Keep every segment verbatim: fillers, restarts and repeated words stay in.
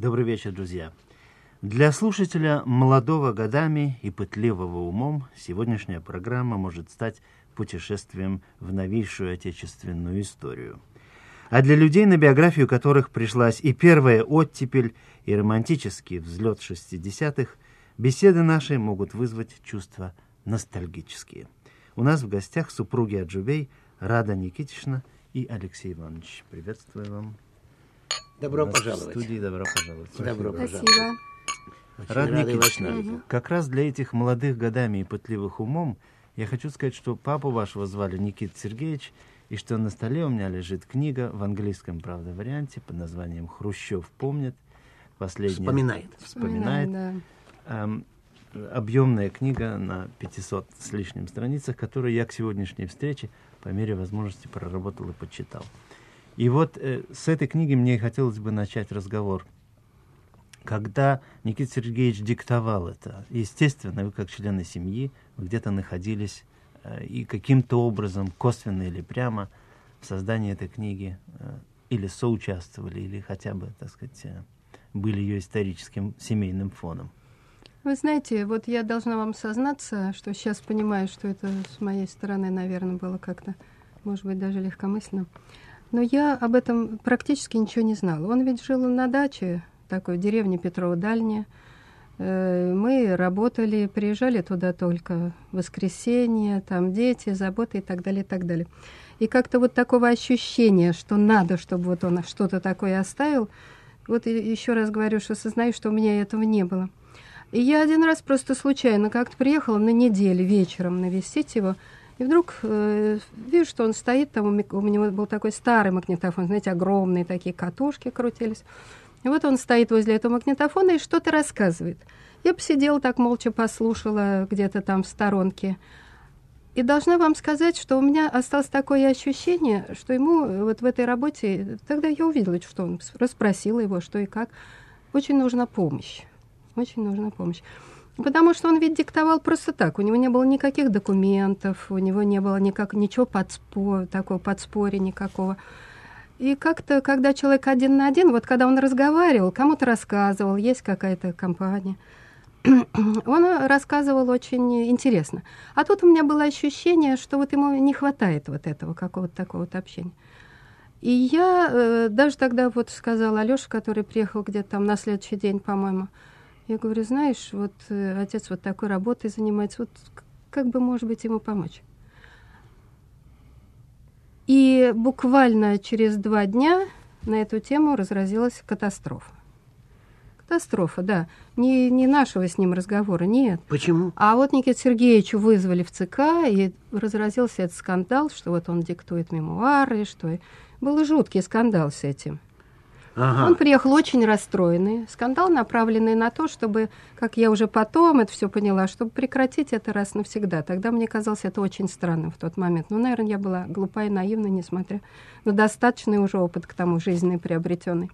Добрый вечер, друзья. Для слушателя молодого годами и пытливого умом сегодняшняя программа может стать путешествием в новейшую отечественную историю. А для людей, на биографию которых пришлась и первая оттепель, и романтический взлет шестидесятых, беседы наши могут вызвать чувства ностальгические. У нас в гостях супруги Аджубей Рада Никитична и Алексей Иванович. Приветствую вам. Добро пожаловать. В студии добро пожаловать. Добро Спасибо. пожаловать. Рада Никитична, угу. как раз для этих молодых годами и пытливых умом я хочу сказать, что папу вашего звали Никита Сергеевич, и что на столе у меня лежит книга в английском, правда, варианте под названием «Хрущев помнит». Последняя, Вспоминает. Вспоминает. Вспоминает, да. Эм, объемная книга на пятисот с лишним страницах, которую я к сегодняшней встрече по мере возможности проработал и почитал. И вот э, с этой книги мне хотелось бы начать разговор. Когда Никита Сергеевич диктовал это, естественно, вы как члены семьи, вы где-то находились э, и каким-то образом, косвенно или прямо, в создании этой книги э, или соучаствовали, или хотя бы, так сказать, э, были ее историческим семейным фоном. Вы знаете, вот я должна вам сознаться, что сейчас понимаю, что это с моей стороны, наверное, было как-то, может быть, даже легкомысленно. Но я об этом практически ничего не знала. Он ведь жил на даче, такой в деревне Петрово-Дальняя. Мы работали, приезжали туда только в воскресенье, там дети, заботы и так далее, и так далее. И как-то вот такого ощущения, что надо, чтобы вот он что-то такое оставил, вот еще раз говорю, что сознаю, что у меня этого не было. И я один раз просто случайно как-то приехала на неделю вечером навестить его, и вдруг э, вижу, что он стоит, там у него был такой старый магнитофон, знаете, огромные такие катушки крутились. И вот он стоит возле этого магнитофона и что-то рассказывает. Я посидела так, молча послушала где-то там в сторонке. И должна вам сказать, что у меня осталось такое ощущение, что ему вот в этой работе, тогда я увидела, что он расспросила его, что и как, очень нужна помощь. Очень нужна помощь. Потому что он ведь диктовал просто так. У него не было никаких документов, у него не было никак, ничего подспор, такого подспорья никакого. И как-то, когда человек один на один, вот когда он разговаривал, кому-то рассказывал, есть какая-то компания, он рассказывал очень интересно. А тут у меня было ощущение, что вот ему не хватает вот этого какого-то такого вот общения. И я э, даже тогда вот сказала Алёше, который приехал где-то там на следующий день, по-моему, я говорю, знаешь, вот э, отец вот такой работой занимается, вот как бы, может быть, ему помочь. И буквально через два дня на эту тему разразилась катастрофа. Катастрофа, да. Не, не нашего с ним разговора, нет. Почему? А вот Никиту Сергеевичу вызвали в ЦК, и разразился этот скандал, что вот он диктует мемуары, что... Был жуткий скандал с этим. Ага. Он приехал очень расстроенный. Скандал, направленный на то, чтобы, как я уже потом это все поняла, чтобы прекратить это раз навсегда. Тогда мне казалось это очень странным в тот момент. Ну, наверное, я была глупа и наивна, несмотря на достаточный уже опыт к тому жизненный приобретенный.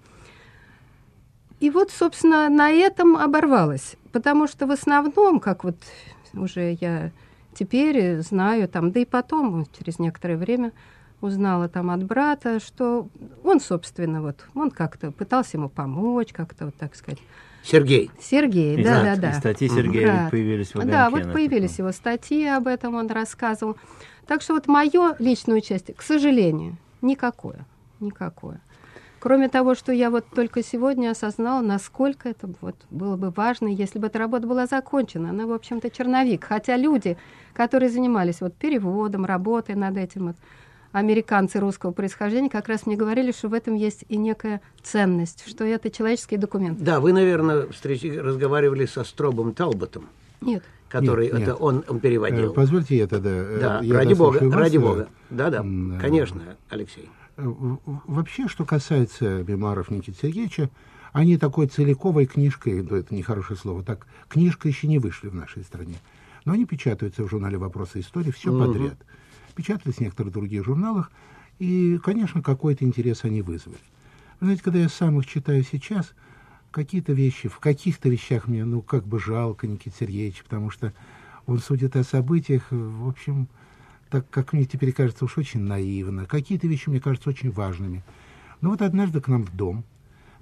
И вот, собственно, на этом оборвалось. Потому что в основном, как вот уже я теперь знаю, там, да и потом, через некоторое время, узнала там от брата, что он, собственно, вот, он как-то пытался ему помочь, как-то вот так сказать. Сергей. Сергей, да, да, да. И статьи Сергея Брат. появились в «Огоньке». Да, вот появились его статьи, об этом он рассказывал. Так что вот мое личное участие, к сожалению, никакое, никакое. Кроме того, что я вот только сегодня осознала, насколько это вот было бы важно, если бы эта работа была закончена. Она, в общем-то, черновик. Хотя люди, которые занимались вот переводом, работой над этим, вот, американцы русского происхождения, как раз мне говорили, что в этом есть и некая ценность, что это человеческий документ. Да, вы, наверное, встреч... разговаривали со Стробом Талботом. Нет. Который нет, это нет. Он, он переводил. Позвольте я тогда... Да, я ради бога, вас, ради бога. Да-да, м- конечно, Алексей. Вообще, что касается мемуаров Никиты Сергеевича, они такой целиковой книжкой, ну, это нехорошее слово, так, книжка еще не вышли в нашей стране. Но они печатаются в журнале «Вопросы истории», все угу. подряд. Печатались в некоторых других журналах, и, конечно, какой-то интерес они вызвали. Вы знаете, когда я сам их читаю сейчас, какие-то вещи, в каких-то вещах мне, ну, как бы жалко Никита Сергеевича, потому что он судит о событиях, в общем, так, как мне теперь кажется, уж очень наивно. Какие-то вещи мне кажутся очень важными. Но вот однажды к нам в дом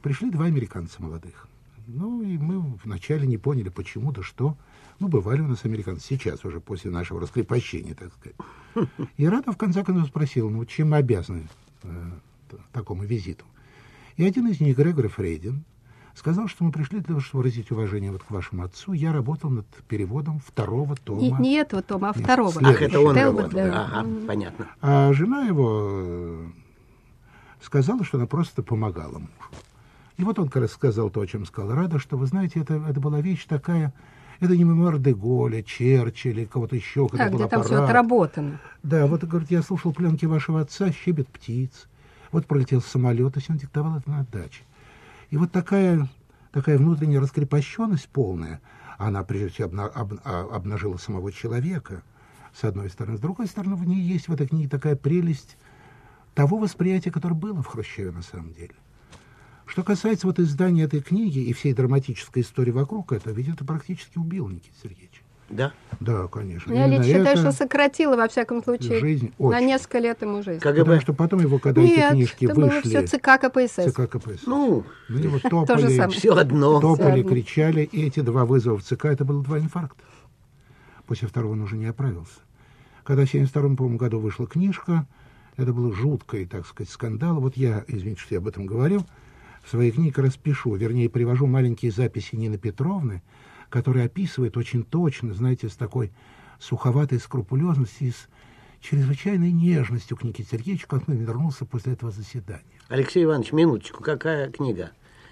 пришли два американца молодых. Ну, и мы вначале не поняли, почему, да что. Ну, бывали у нас американцы сейчас уже, после нашего раскрепощения, так сказать. И Рада в конце концов спросил, ну, чем мы обязаны э, такому визиту. И один из них, Грегори Фрейдин, сказал, что мы пришли для того, чтобы выразить уважение вот к вашему отцу. Я работал над переводом второго тома. Не, не этого тома, а Нет, второго. Ах, это он Телбот, работал. да. Ага, понятно. А жена его э, сказала, что она просто помогала мужу. И вот он как раз сказал то, о чем сказала Рада, что, вы знаете, это, это была вещь такая, это не мемуар де Голля, Черчилля, кого-то еще, когда А, был где там аппарат. все отработано. Да, вот, говорит, я слушал пленки вашего отца, щебет птиц. Вот пролетел самолет, то есть он диктовал это на отдаче. И вот такая, такая внутренняя раскрепощенность полная, она, прежде всего, обна, об, обнажила самого человека, с одной стороны. С другой стороны, в ней есть в этой книге такая прелесть того восприятия, которое было в Хрущеве на самом деле. Что касается вот издания этой книги и всей драматической истории вокруг этого, ведь это практически убило Никита Сергеевича. Да? Да, конечно. Я Именно лично считаю, это что сократило, во всяком случае, жизнь на очень. несколько лет ему жизнь. КГБ. Потому что потом его, когда Нет, эти книжки это было вышли... все ЦК КПСС. ЦК КПСС. Ну, На него То же топали, самое. все одно. топали, Всё кричали, и эти два вызова в ЦК, это было два инфаркта. После второго он уже не оправился. Когда в семьдесят втором, по-моему, году вышла книжка, это был жуткий, так сказать, скандал. Вот я, извините, что я об этом говорил, в своей книге распишу, вернее, привожу маленькие записи Нины Петровны, которая описывает очень точно, знаете, с такой суховатой скрупулезностью и с чрезвычайной нежностью к Никите Сергеевичу, как он вернулся после этого заседания. Алексей Иванович, минуточку, какая книга?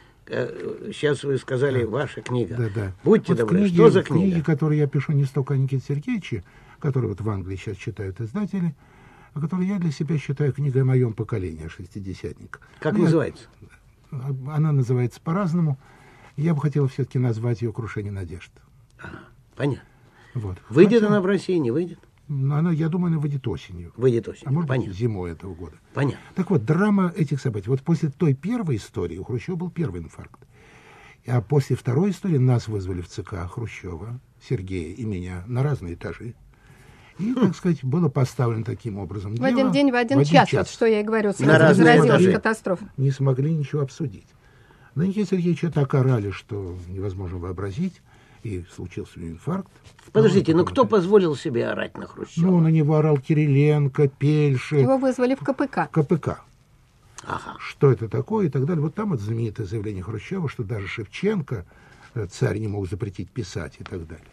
Э, Сейчас вы сказали, ваша книга. Да, да. Будьте Вот добры, книги, что за книги, книга? которые я пишу не столько о Никите Сергеевиче, которые вот в Англии сейчас читают издатели, а которые я для себя считаю книгой о моем поколении, о шестидесятниках. Как Ну, я- называется? Она называется по-разному. Я бы хотел все-таки назвать ее «Крушение надежд». Понятно. Вот. Выйдет Хотя, она в России, не выйдет? ну, она, я думаю, она выйдет осенью. Выйдет осенью. А может быть, Понятно. зимой этого года. Понятно. Так вот, драма этих событий. Вот после той первой истории у Хрущева был первый инфаркт. А после второй истории нас вызвали в ЦК Хрущева, Сергея и меня на разные этажи. И, так сказать, было поставлено таким образом. В дело. один день, в один, час, вот что я и говорю, На сразу разные разразилась этажи. катастрофа. Не смогли ничего обсудить. На Никите Сергеевича так орали, что невозможно вообразить. И случился у него инфаркт. Подождите, Ну, ну потом кто это- позволил себе орать на Хрущева? Ну, на него орал Кириленко, Пельши, Его вызвали в КПК. КПК. Ага. Что это такое и так далее. Вот там это знаменитое заявление Хрущева, что даже Шевченко э, царь не мог запретить писать и так далее.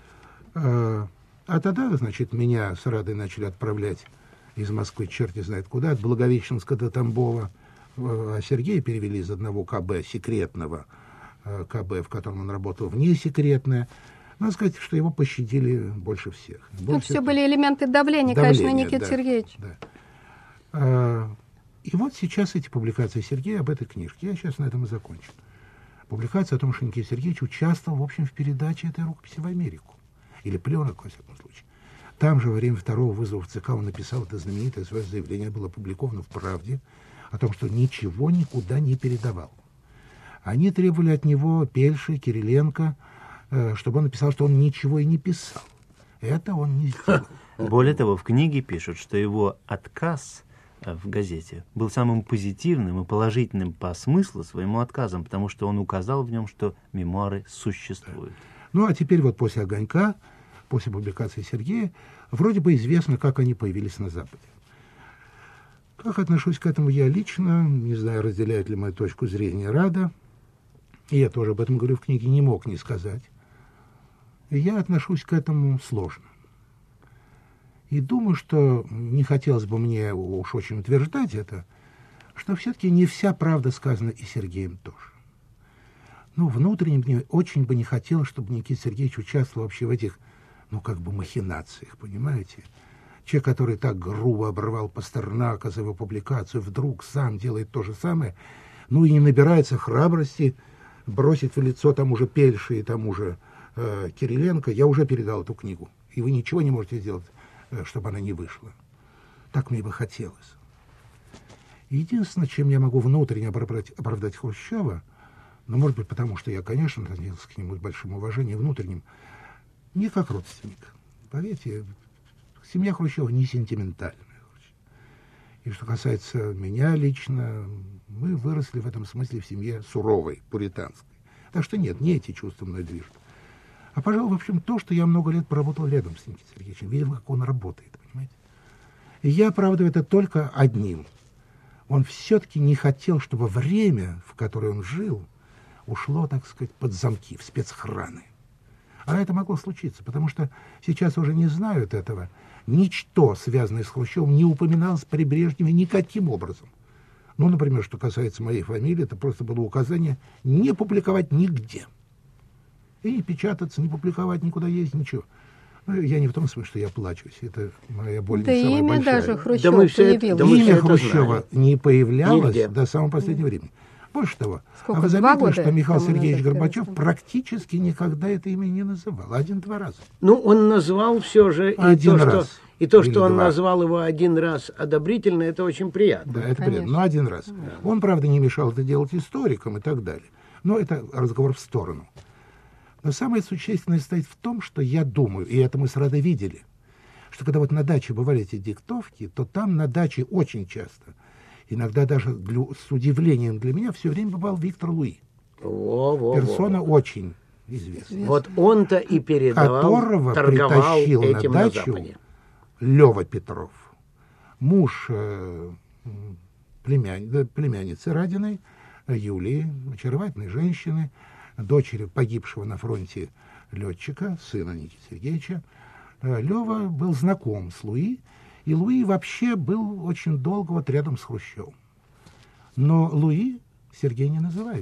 А, а тогда, значит, меня с Радой начали отправлять из Москвы черти знает куда, от Благовещенска до Тамбова. Э, А Сергея перевели из одного КБ, секретного э, КБ, в котором он работал, в несекретное. Надо сказать, что его пощадили больше всех. Тут Больше все всех. были элементы давления, конечно, на Давление, Никита да, Сергеевич. да. А, и вот сейчас эти публикации Сергея об этой книжке. Я сейчас на этом и закончу. Публикация о том, что Никита Сергеевич участвовал, в общем, в передаче этой рукописи в Америку. Или пленок, во всяком случае. Там же во время второго вызова в ЦК он написал это знаменитое свое заявление, было опубликовано в «Правде», о том, что ничего никуда не передавал. Они требовали от него, Пельши, Кириленко, э, чтобы он написал, что он ничего и не писал. Это он не сделал. Более того, в книге пишут, что его отказ э, в газете был самым позитивным и положительным по смыслу своему отказом, потому что он указал в нем, что мемуары существуют. Ну, а теперь вот после «Огонька», после публикации Сергея, вроде бы известно, как они появились на Западе. Как отношусь к этому я лично, не знаю, разделяет ли мою точку зрения Рада, и я тоже об этом говорю в книге, не мог не сказать. И я отношусь к этому сложно. И думаю, что не хотелось бы мне уж очень утверждать это, что все-таки не вся правда сказана и Сергеем тоже. Ну, внутренне мне очень бы не хотелось, чтобы Никита Сергеевич участвовал вообще в этих, ну, как бы махинациях, понимаете? Человек, который так грубо оборвал Пастернака за его публикацию, вдруг сам делает то же самое, ну, и не набирается храбрости бросить в лицо тому же Пельши и тому же э, Кириленко. Я уже передал эту книгу, и вы ничего не можете сделать, э, чтобы она не вышла. Так мне бы хотелось. Единственное, чем я могу внутренне оправдать, оправдать Хрущева, ну, может быть, потому что я, конечно, относился к нему с большим уважением внутренним, не как родственник. Поверьте, семья Хрущева не сентиментальная. И что касается меня лично, мы выросли в этом смысле в семье суровой, пуританской. Так что нет, не эти чувства мной движут. А, пожалуй, в общем, то, что я много лет проработал рядом с Никитой Сергеевичем, видел, как он работает, понимаете? И я оправдываю это только одним. Он все-таки не хотел, чтобы время, в которое он жил, ушло, так сказать, под замки, в спецхраны. А это могло случиться, потому что сейчас уже не знают этого. Ничто, связанное с Хрущевым, не упоминалось при Брежневе никаким образом. Ну, например, что касается моей фамилии, это просто было указание не публиковать нигде. И не печататься, не публиковать, никуда ездить, ничего. Ну, я не в том смысле, что я плачусь. Это моя боль да не самая имя большая. даже Хрущев Да мы все это- появилось. да мы все Имя это Хрущева знали. не появлялось Нигде. до самого последнего времени. Больше того, Сколько, а вы два заметили, года что Михаил тому Сергеевич назад, Горбачев кажется. практически никогда это имя не называл. Один-два раза. Ну, он назвал все же, и Один то, раз. что, и то, Или что он два. назвал его один раз одобрительно, это очень приятно. Да, это Конечно. приятно. Но один раз. Он, правда, не мешал это делать историкам и так далее. Но это разговор в сторону. Но самое существенное стоит в том, что я думаю, и это мы с Радой видели, что когда вот на даче бывали эти диктовки, то там на даче очень часто, иногда даже для- с удивлением для меня, все время бывал Виктор Луи. Во, во, во. Персона очень известная. Вот он-то и передавал, Которого торговал притащил на этим на, дачу Западе. Лева Петров, муж э, м, племянни- да, племянницы Радиной, э, Юлии, очаровательной женщины, дочери погибшего на фронте летчика, сына Никиты Сергеевича. Э, Лева был знаком с Луи, и Луи вообще был очень долго вот рядом с Хрущевым. Но Луи Сергей не называет.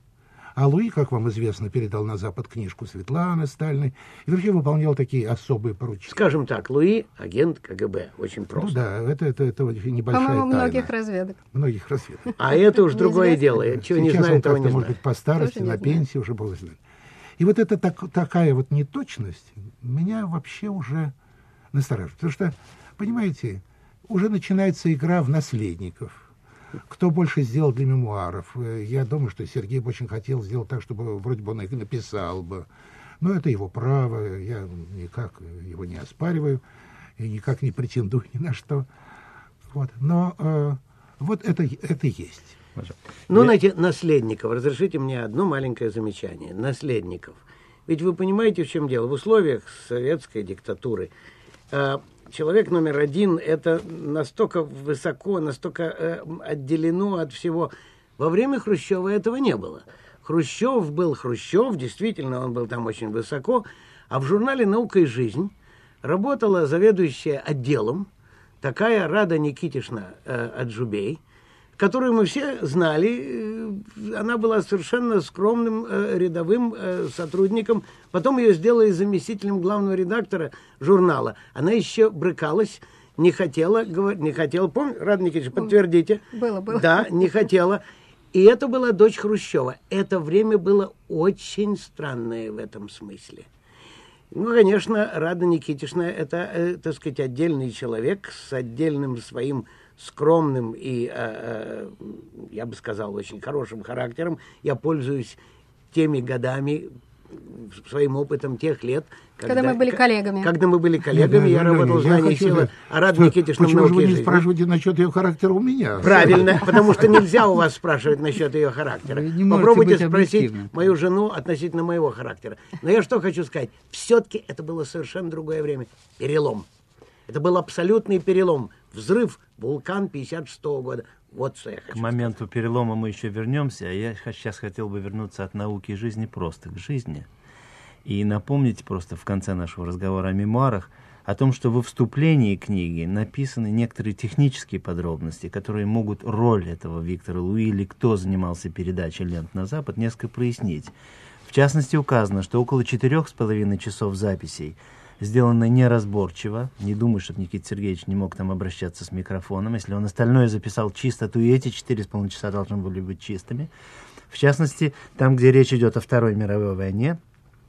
А Луи, как вам известно, передал на Запад книжку Светланы Сталиной и вообще выполнял такие особые поручения. Скажем так, Луи – агент КГБ. Очень Ну просто. да, это, это, это очень небольшая По-моему, тайна. многих разведок. Многих разведок. А это уж другое Неизвестно. дело. Чего не Сейчас знаю, он того как-то, не может знаю. быть, по старости, Тоже не на знаю. пенсии уже бог знает. И вот эта так, такая вот неточность меня вообще уже настораживает. Потому что, понимаете, уже начинается игра в наследников. Кто больше сделал для мемуаров? Э, Я думаю, что Сергей бы очень хотел сделать так, чтобы вроде бы он их написал бы. Но это его право, я никак его не оспариваю и никак не претендую ни на что. Вот. Но э, вот это, это есть. Ну, знаете, наследников. Разрешите мне одно маленькое замечание. Наследников. Ведь вы понимаете, в чем дело? В условиях советской диктатуры э, человек номер один – это настолько высоко, настолько э, отделено от всего. Во время Хрущева этого не было. Хрущев был Хрущев, действительно, он был там очень высоко. А в журнале «Наука и жизнь» работала заведующая отделом, такая Рада Никитишна э, Аджубей, которую мы все знали. Она была совершенно скромным э, рядовым э, сотрудником. Потом ее сделали заместителем главного редактора журнала. Она еще брыкалась, не хотела, говор- не хотела. Помните, Рада Никитична, подтвердите. Было, было. Да, не хотела. И это была дочь Хрущева. Это время было очень странное в этом смысле. Ну, конечно, Рада Никитична – это, э, так сказать, отдельный человек с отдельным своим скромным и, э, э, я бы сказал, очень хорошим характером. Я пользуюсь теми годами, своим опытом тех лет, Когда мы были коллегами. Когда мы были коллегами, Нет, я ну, работал в Леня, я «Знании хочу силы», сказать, а Рада что- Никитична в Почему же «Науке вы и не жизни». спрашиваете насчет ее характера у меня? Правильно, потому что нельзя у вас спрашивать насчет ее характера. Вы не можете Попробуйте быть спросить объективным. мою жену относительно моего характера. Но я что хочу сказать. Все-таки это было совершенно другое время. Перелом. Это был абсолютный перелом. Взрыв, вулкан пятьдесят шестого года. Вот что я К хочу моменту перелома мы еще вернемся, а я х- сейчас хотел бы вернуться от науки и жизни просто к жизни. И напомнить просто в конце нашего разговора о мемуарах о том, что во вступлении книги написаны некоторые технические подробности, которые могут роль этого Виктора Луи или кто занимался передачей лент на Запад несколько прояснить. В частности, указано, что около четырех с половиной часов записей сделано неразборчиво. Не думаю, что Никита Сергеевич не мог там обращаться с микрофоном. Если он остальное записал чисто, то и эти четыре с половиной часа должны были быть чистыми. В частности, там, где речь идет о Второй мировой войне,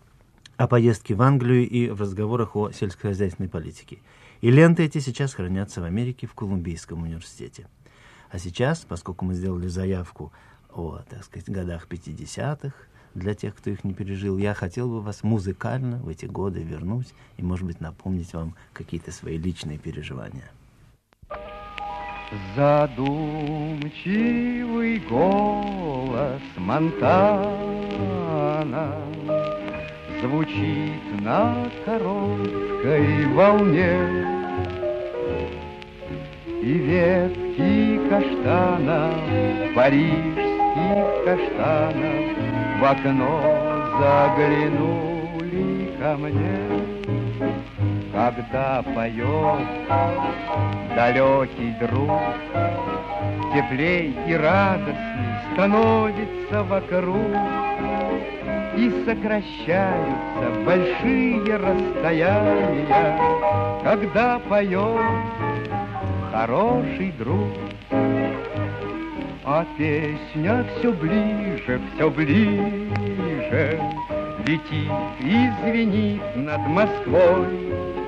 о поездке в Англию и в разговорах о сельскохозяйственной политике. И ленты эти сейчас хранятся в Америке в Колумбийском университете. А сейчас, поскольку мы сделали заявку о, так сказать, годах пятидесятых, для тех, кто их не пережил, я хотел бы вас музыкально в эти годы вернуть и, может быть, напомнить вам какие-то свои личные переживания. Задумчивый голос Монтана звучит на короткой волне, и ветки каштанов, парижских каштанов, в окно заглянули ко мне. Когда поет далекий друг, теплей и радостней становится вокруг, и сокращаются большие расстояния, когда поет хороший друг. А песня все ближе, все ближе летит и звенит над Москвой.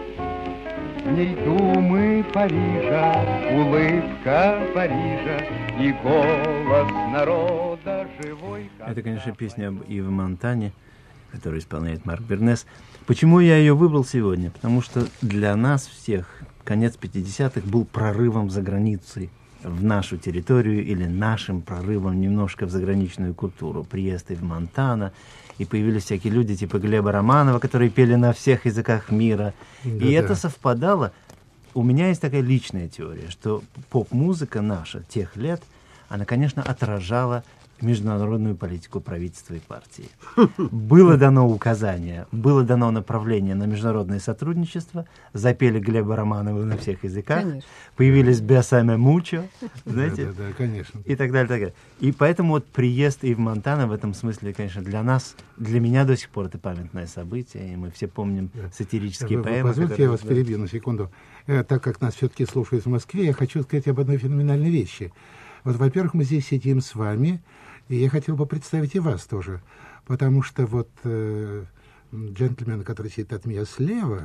В ней думы Парижа, улыбка Парижа и голос народа живой. Это, конечно, песня об Ив Монтане, которую исполняет Марк Бернес. Почему я ее выбрал сегодня? Потому что для нас всех конец пятидесятых был прорывом за границей в нашу территорию или нашим прорывом немножко в заграничную культуру. Приезд Ив Монтана, и появились всякие люди типа Глеба Романова, которые пели на всех языках мира. Да, и да. это совпадало. У меня есть такая личная теория, что поп-музыка наша тех лет, она, конечно, отражала международную политику правительства и партии. Было дано указание, было дано направление на международное сотрудничество, запели Глеба Романова на всех языках, конечно. Появились «Бесаме Мучо», знаете, да, да, да, конечно. И так далее, так далее. И поэтому вот приезд Ив Монтана в этом смысле, конечно, для нас, для меня до сих пор это памятное событие, и мы все помним да. сатирические вы, поэмы. Позвольте, которые... я вас перебью на секунду. Э, так как нас все-таки слушают в Москве, я хочу сказать об одной феноменальной вещи. Вот, во-первых, мы здесь сидим с вами, и я хотел бы представить и вас тоже, потому что вот э, джентльмен, который сидит от меня слева,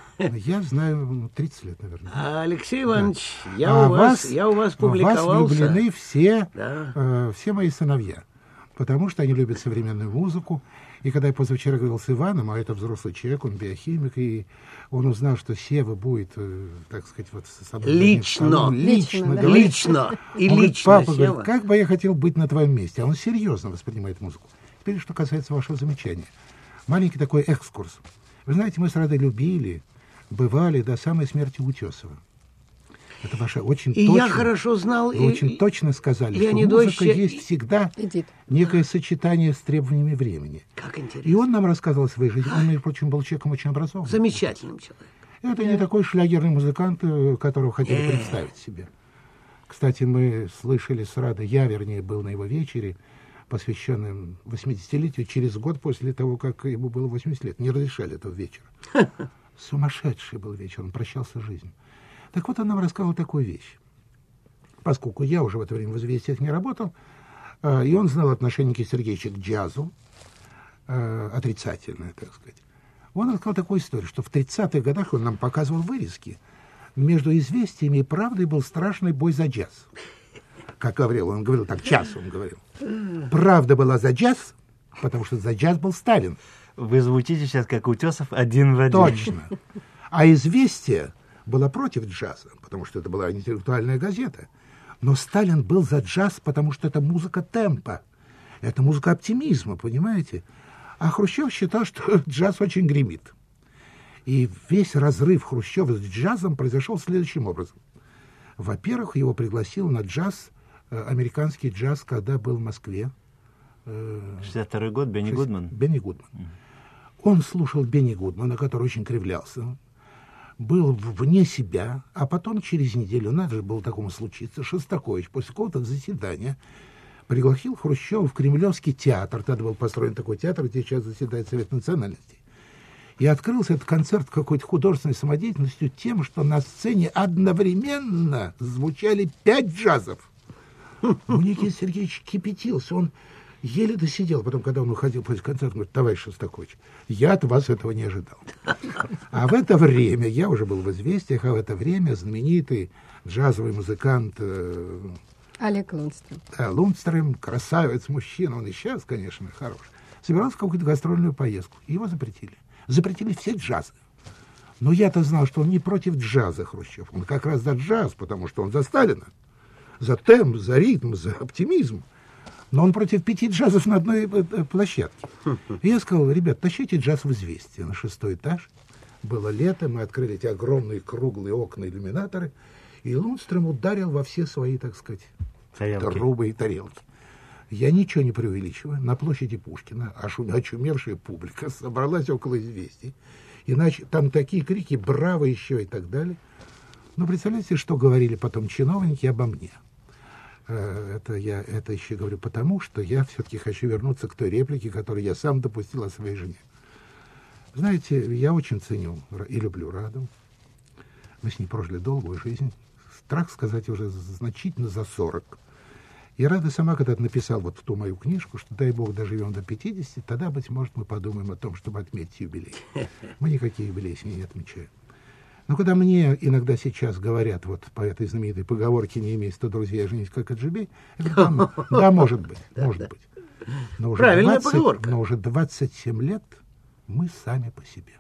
я знаю тридцать лет, наверное. А, Алексей Иванович, да. я, а у вас, я у вас публиковался. У вас влюблены все, да. э, все мои сыновья, потому что они любят современную музыку. И когда я позавчера говорил с Иваном, а это взрослый человек, он биохимик, и он узнал, что Сева будет, э, так сказать, вот с собой... Лично, лично, да. лично, и он лично, говорит, папа, Сева. Говорит, как бы я хотел быть на твоем месте. А он серьезно воспринимает музыку. Теперь, что касается вашего замечания. Маленький такой экскурс. Вы знаете, мы с Радой любили, бывали до самой смерти Утесова. Это ваше очень и точно. Я хорошо знал. Вы и, очень точно сказали, что Леонидович, музыка есть всегда Эдит. некое сочетание с требованиями времени. Как интересно. И он нам рассказывал о своей жизни. Он, между прочим, был человеком очень образованным. Замечательным человеком. Это не такой шлягерный музыкант, которого хотели представить себе. Кстати, мы слышали с Радой, я, вернее, был на его вечере, посвященном восьмидесятилетию, через год после того, как ему было восемьдесят лет. Не разрешали этого вечера. Сумасшедший был вечер, он прощался с жизнью. Так вот, он нам рассказал такую вещь. Поскольку я уже в это время в «Известиях» не работал, э, и он знал отношение Никиты Сергеевича к джазу, э, отрицательное, так сказать, он рассказал такую историю, что в тридцатых годах он нам показывал вырезки. Между «Известиями» и «Правдой» был страшный бой за джаз. Как говорил, он говорил так, джаз, он говорил. «Правда» была за джаз, потому что за джаз был Сталин. Вы звучите сейчас как Утесов один в один. Точно. А «Известия» была против джаза, потому что это была интеллектуальная газета. Но Сталин был за джаз, потому что это музыка темпа. Это музыка оптимизма, понимаете? А Хрущев считал, что джаз очень гремит. И весь разрыв Хрущева с джазом произошел следующим образом. Во-первых, его пригласил на джаз, э, американский джаз, когда был в Москве. Э, шестьдесят второй год, Бенни Гудман. Бенни Гудман. Mm. Он слушал Бенни Гудмана, который очень кривлялся. Был вне себя, а потом через неделю, надо же было такому случиться, Шостакович после какого-то заседания пригласил Хрущева в Кремлевский театр. Тогда был построен такой театр, где сейчас заседает Совет национальностей. И открылся этот концерт какой-то художественной самодеятельностью тем, что на сцене одновременно звучали пять джазов. У Никиты Сергеевича кипятился, он еле досидел. Потом, когда он уходил после концерта, говорит: товарищ Шостакович, я от вас этого не ожидал. А в это время, я уже был в «Известиях», а в это время знаменитый джазовый музыкант э, Олег Лундстрем. Да, Лундстрем, красавец, мужчина, он и сейчас, конечно, хорош. Собирался в какую-то гастрольную поездку. Его запретили. Запретили все джазы. Но я-то знал, что он не против джаза, Хрущев. Он как раз за джаз, потому что он за Сталина. за темп, за ритм, за оптимизм. Но он против пяти джазов на одной площадке. И я сказал: ребят, тащите джаз в «Известия» на шестой этаж. Было лето, мы открыли эти огромные круглые окна-иллюминаторы, и Лундстрем ударил во все свои, так сказать, тарелки. Трубы и тарелки. Я ничего не преувеличиваю. На площади Пушкина очумевшая публика собралась около «Известий». Иначе там такие крики «Браво!» еще и так далее. Ну, представляете, что говорили потом чиновники обо мне? Это я это еще говорю потому, что я все-таки хочу вернуться к той реплике, которую я сам допустил о своей жене. Знаете, я очень ценю и люблю Раду. Мы с ней прожили долгую жизнь. Страх сказать уже значительно за сорок. И Рада сама когда-то написала вот в ту мою книжку, что дай Бог доживем до пятидесяти, тогда, быть может, мы подумаем о том, чтобы отметить юбилей. Мы никакие юбилеи с ней не отмечаем. Но когда мне иногда сейчас говорят вот по этой знаменитой поговорке «не имей сто друзей, а женись как отжибей», это, да, может быть, может быть. Но уже правильная двадцать, поговорка. Но уже двадцать семь лет мы сами по себе.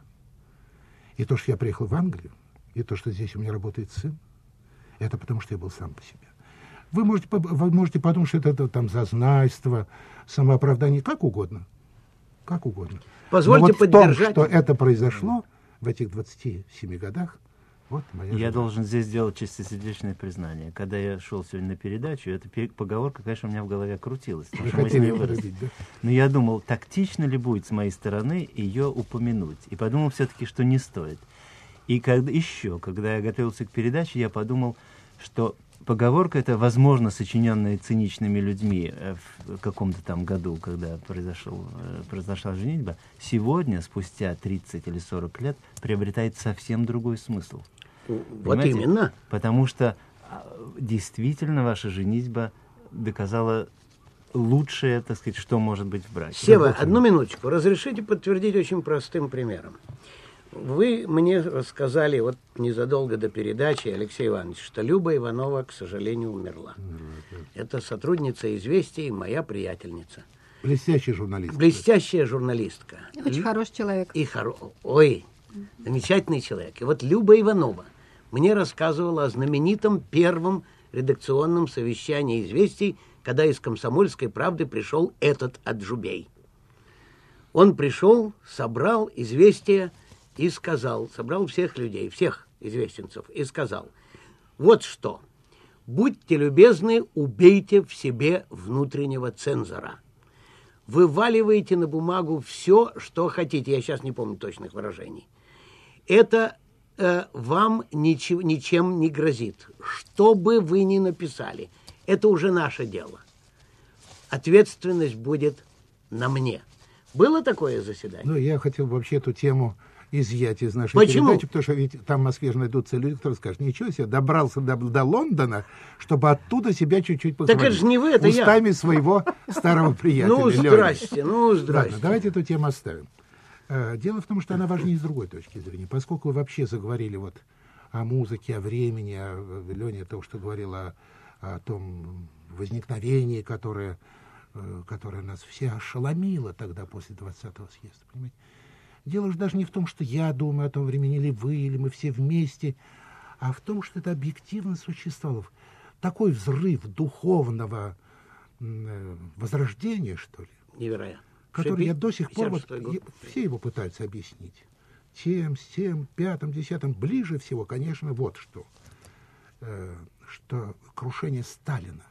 И то, что я приехал в Англию, и то, что здесь у меня работает сын, это потому, что я был сам по себе. Вы можете, вы можете подумать, что это, это там зазнайство, самооправдание, как угодно. Как угодно. Позвольте вот поддержать. В том, что это произошло в этих двадцати семи годах, вот моя Я жена. должен здесь сделать чистосердечное признание. Когда я шел сегодня на передачу, эта поговорка, конечно, у меня в голове крутилась. Вы хотели ее выразить, да? Но я думал, тактично ли будет с моей стороны ее упомянуть. И подумал все-таки, что не стоит. И когда, еще, когда я готовился к передаче, я подумал, что поговорка эта, возможно, сочиненная циничными людьми в каком-то там году, когда произошел, произошла женитьба, сегодня, спустя тридцать или сорок лет, приобретает совсем другой смысл. Вот Понимаете? именно. Потому что действительно ваша женитьба доказала лучшее, так сказать, что может быть в браке. Сева, одну минуточку. Разрешите подтвердить очень простым примером. Вы мне рассказали вот незадолго до передачи, Алексей Иванович, что Люба Иванова, к сожалению, умерла. Это сотрудница «Известий», моя приятельница. Блестящая журналистка. Блестящая журналистка. Очень Лю... хороший человек. И хоро... Ой, замечательный человек. И вот Люба Иванова мне рассказывала о знаменитом первом редакционном совещании «Известий», когда из «Комсомольской правды» пришел этот Аджубей. Он пришел, собрал «Известия» и сказал, собрал всех людей, всех известенцев, и сказал: вот что, будьте любезны, убейте в себе внутреннего цензора. Вываливайте на бумагу все, что хотите. Я сейчас не помню точных выражений. Это э, вам ничего, ничем не грозит. Что бы вы ни написали, это уже наше дело. Ответственность будет на мне. Было такое заседание? Ну, я хотел вообще эту тему изъять из нашей Почему? передачи, потому что ведь там в Москве же найдутся люди, которые скажут: ничего себе, добрался до, до Лондона, чтобы оттуда себя чуть-чуть посмотреть. Так это же не вы, это я. Устами своего старого приятеля. Ну, здрасте, ну, здрасте. Ладно, давайте эту тему оставим. Дело в том, что она важнее с другой точки зрения. Поскольку вы вообще заговорили вот о музыке, о времени, о Лене, то, что говорил о, о том возникновении, которое, которое нас все ошеломило тогда после двадцатого съезда, понимаете? Дело же даже не в том, что я думаю о том времени, или вы, или мы все вместе, а в том, что это объективно существовало. Такой взрыв духовного э, возрождения, что ли. Невероятно. Который Шепи... я до сих пор... Вот, год. я, все его пытаются объяснить. Тем, с тем, пятым, десятым. Ближе всего, конечно, вот что. Э, что крушение Сталина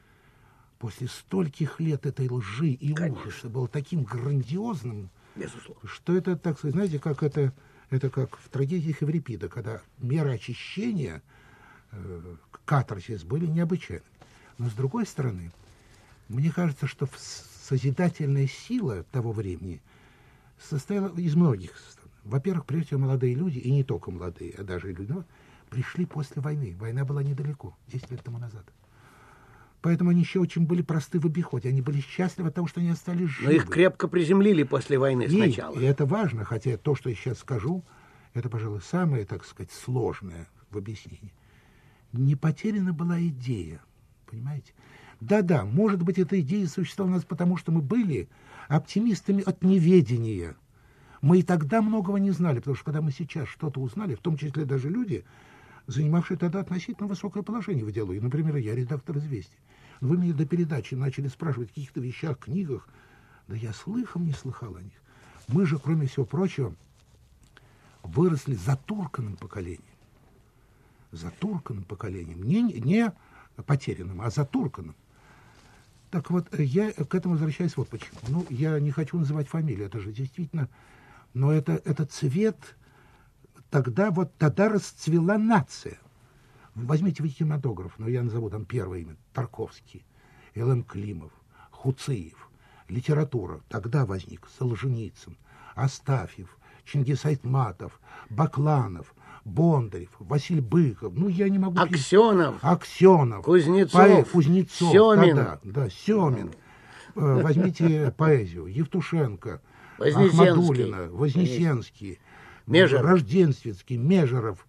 после стольких лет этой лжи и конечно. ужаса было таким грандиозным, безусловно, что это, так сказать, знаете, как это, это как в трагедиях Эврипида, когда меры очищения, э, катарсис были необычайны. Но с другой стороны, мне кажется, что созидательная сила того времени состояла из многих. Во-первых, прежде всего, молодые люди, и не только молодые, а даже и люди, пришли после войны. Война была недалеко, десять лет тому назад. Поэтому они еще очень были просты в обиходе. Они были счастливы от того, что они остались живы. Но их крепко приземлили после войны и, сначала. И это важно, хотя то, что я сейчас скажу, это, пожалуй, самое, так сказать, сложное в объяснении. Не потеряна была идея, понимаете? Да-да, может быть, эта идея существовала у нас потому, что мы были оптимистами от неведения. Мы и тогда многого не знали, потому что когда мы сейчас что-то узнали, в том числе даже люди, занимавший тогда относительно высокое положение в идеологии. Например, я редактор «Известий». Вы меня до передачи начали спрашивать о каких-то вещах, книгах. Да я слыхом не слыхал о них. Мы же, кроме всего прочего, выросли затурканным поколением. Затурканным поколением. Не, не потерянным, а затурканным. Так вот, я к этому возвращаюсь вот почему. Ну, я не хочу называть фамилию, это же действительно... Но это, это цвет... Тогда вот тогда расцвела нация. Возьмите вы кинематограф, но я назову там первое имя. Тарковский, Эл Эм Климов, Хуциев. Литература. Тогда возник Солженицын, Астафьев, Чингис Айтматов, Бакланов, Бондарев, Василий Быков. Ну, я не могу... Аксенов. Аксенов. Кузнецов. Поэт, Кузнецов. Семин. Да, да, Семин. Возьмите поэзию. Евтушенко, Вознесенский. Ахмадуллина, Вознесенский, Межеров. Рождественский, Межеров,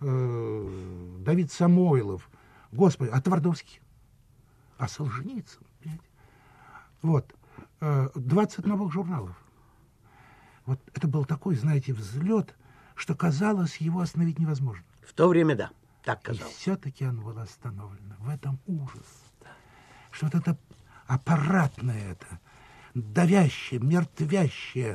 э, Давид Самойлов. Господи, а Твардовский? А Солженицын? Понимаете? Вот. двадцать новых журналов. Вот это был такой, знаете, взлет, что казалось, его остановить невозможно. В то время, да, так И казалось. все-таки оно было остановлено. В этом ужас. Что вот это аппаратное, это давящее, мертвящее,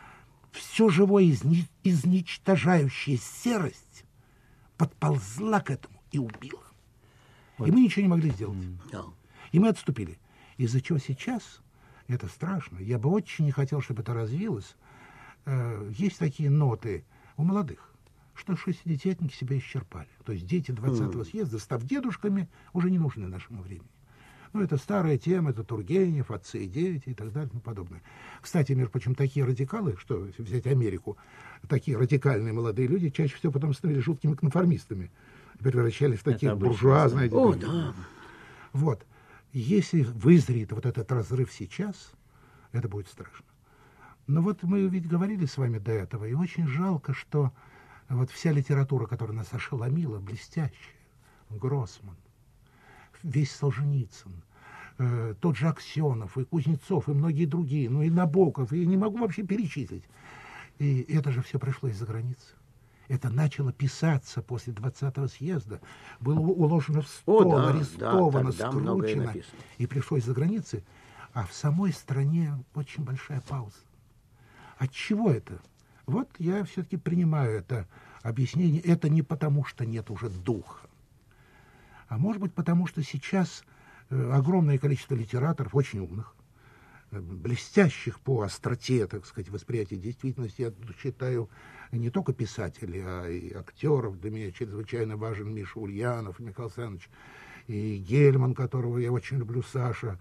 все живое изни- изничтожающая серость подползла к этому и убила. Вот. И мы ничего не могли сделать. No. И мы отступили. Из-за чего сейчас, это страшно, я бы очень не хотел, чтобы это развилось. Э, есть такие ноты у молодых, что шестидесятники себя исчерпали. То есть дети двадцатого съезда, став дедушками, уже не нужны нашему времени. Ну, это старая тема, это Тургенев, отцы и дети и так далее и тому подобное. Кстати, между прочим, такие радикалы, что если взять Америку, такие радикальные молодые люди чаще всего потом становились жуткими конформистами, превращались в таких буржуазных. О, да. Вот. Если вызреет вот этот разрыв сейчас, это будет страшно. Но вот мы ведь говорили с вами до этого, и очень жалко, что вот вся литература, которая нас ошеломила, блестящая, Гроссман, весь Солженицын, э, тот же Аксенов, и Кузнецов, и многие другие, ну и Набоков, и не могу вообще перечислить. И это же все пришло из-за границы. Это начало писаться после двадцатого съезда, было уложено в стол, О, да, арестовано, да, скручено, и пришло из-за границы. А в самой стране очень большая пауза. От чего это? Вот я все-таки принимаю это объяснение. Это не потому, что нет уже духа. А может быть, потому что сейчас э, огромное количество литераторов, очень умных, э, блестящих по остроте, так сказать, восприятия действительности, я считаю, не только писателей, а и актеров. Для меня чрезвычайно важен Миша Ульянов, Михаил Александрович, и Гельман, которого я очень люблю, Саша,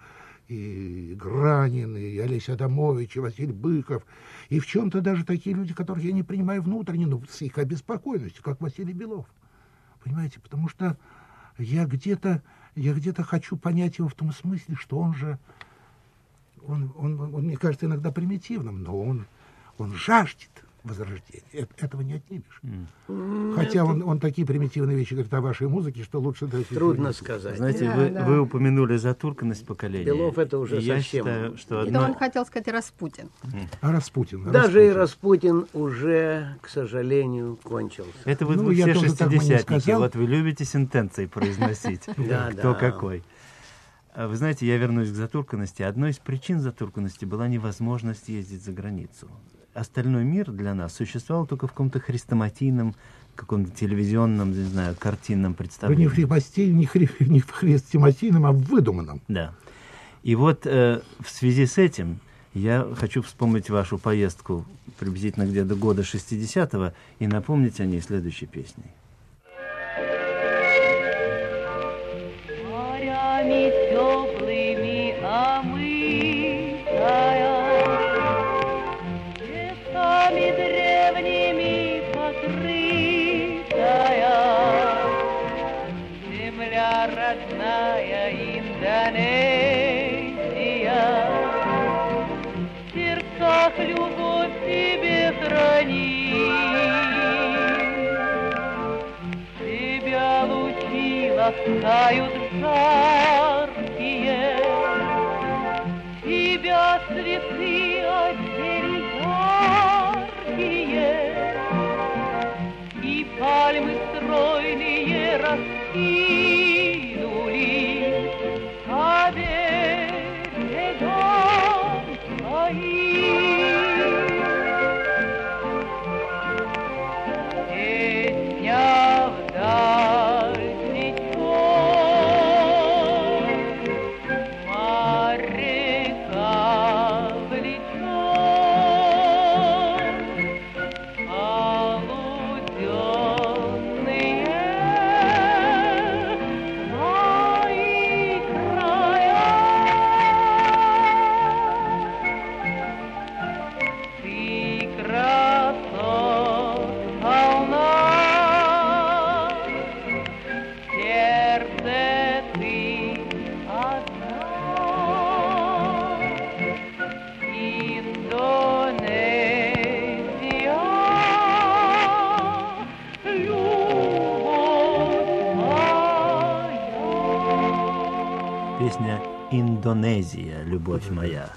и Гранин, и Олеся Адамович, и Василий Быков, и в чем-то даже такие люди, которых я не принимаю внутренне, но с их обеспокоенностью, как Василий Белов. Понимаете, потому что я где-то, я где-то хочу понять его в том смысле, что он же, он, он, он, он мне кажется иногда примитивным, но он, он жаждет возрождения. Это, этого не отнимешь. Mm. Хотя он, он такие примитивные вещи говорит о вашей музыке, что лучше... Дать Трудно сказать. Знаете, Да, вы, да. вы упомянули затурканность поколения. Белов это уже И я совсем... считаю, что Это одно... он хотел сказать Распутин. А Распутин? Даже и Распутин. Распутин уже, к сожалению, кончился. Это вы, Ну, вы я все тоже так бы не шестидесятники. сказал. Вот вы любите сентенции произносить. Да, Кто да. какой. А Вы знаете, я вернусь к затурканности. Одной из причин затурканности была невозможность ездить за границу. Остальной мир для нас существовал только в каком-то хрестоматийном, каком-то телевизионном, не знаю, картинном Вы представлении. не в хрестоматийном, не, хри, не в хрестоматийном, а в выдуманном. Да. И вот э, в связи с этим я хочу вспомнить вашу поездку приблизительно где-то года шестидесятого и напомнить о ней следующей песней. Морями теплыми омытая, лесами древними покрытая, земля родная Индонезия, в сердцах любовь тебе храни. Тебя лучи ласкают жаркие, тебя цветы одели яркие, и пальмы стройные раскинули, а берегом своим. Песня вдаль течет, река влечет, полуденные мои края. Ты красот полна, сердце ты одна. Индонезия, любовь моя. Песня «Индонезия, любовь моя».